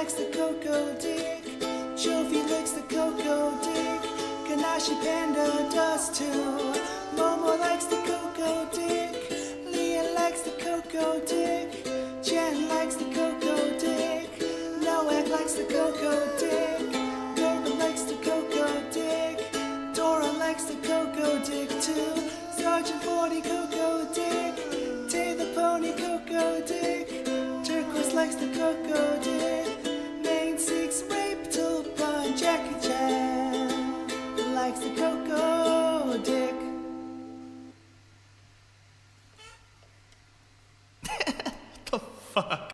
likes the Coco Dick. Jovi likes the Coco Dick. Kanashi Panda does too. Momo likes the Coco Dick. Leah likes the Coco Dick. Jen likes the Coco Dick. Noah likes the Coco Dick. Corbin likes the Coco Dick. Dora likes the Coco Dick too. Sergeant 40 Coco Dick. Tay the Pony Coco Dick. Turquoise likes the Coco Dick. Main Six Rape Tulpa and Jackie Chan likes the Coco Dick. The fuck?